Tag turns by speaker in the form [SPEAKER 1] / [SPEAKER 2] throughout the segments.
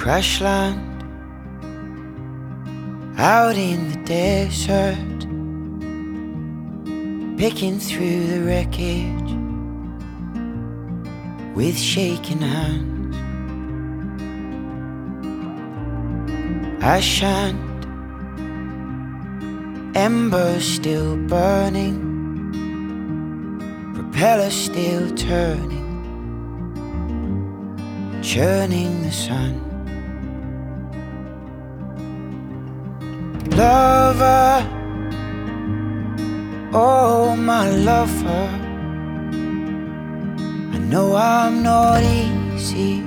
[SPEAKER 1] crash land out in the desert, picking through the wreckage with shaking hands. Ash and embers still burning, propeller still turning, churning the sun. Lover, oh my lover, I know I'm not easy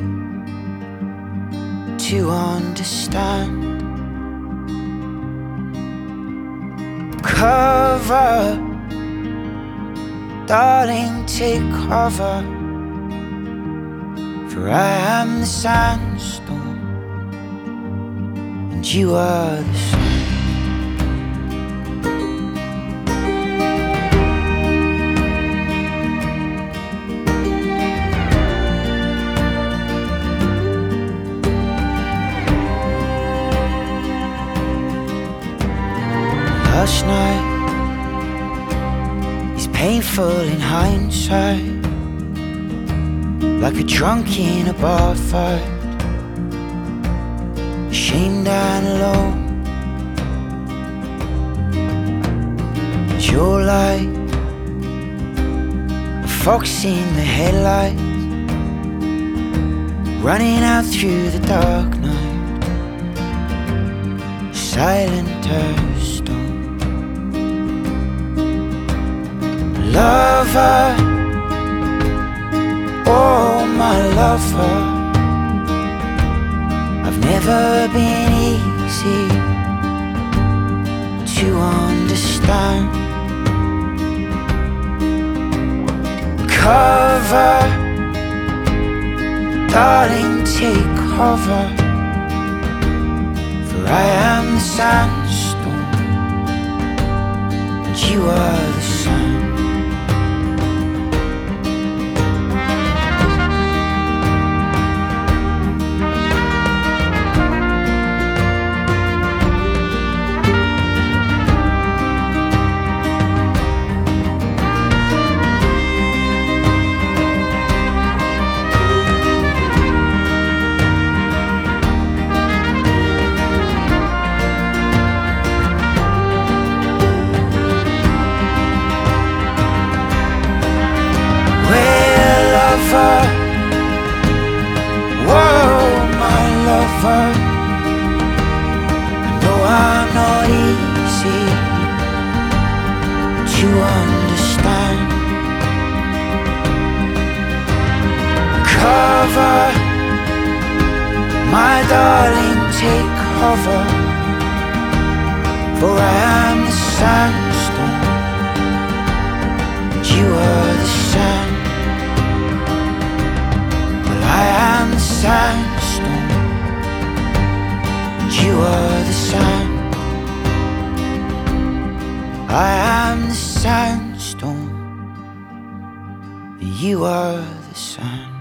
[SPEAKER 1] to understand. Cover, darling, take cover, for I am the sandstorm and you are the sun. Last night is painful in hindsight, like a drunk in a bar fight, ashamed and alone. But you're like a fox in the headlights, running out through the dark night, silent as stone. Lover, oh my lover, I've never been easy to understand. Cover, darling, take cover, for I am the sandstorm and you are the sun. Whoa, my lover, I know I'm not easy to understand. Cover, my darling, take cover, for I am the sandstorm and you are the sand. I am the sandstorm and you are the sun. I am the sandstorm and you are the sun.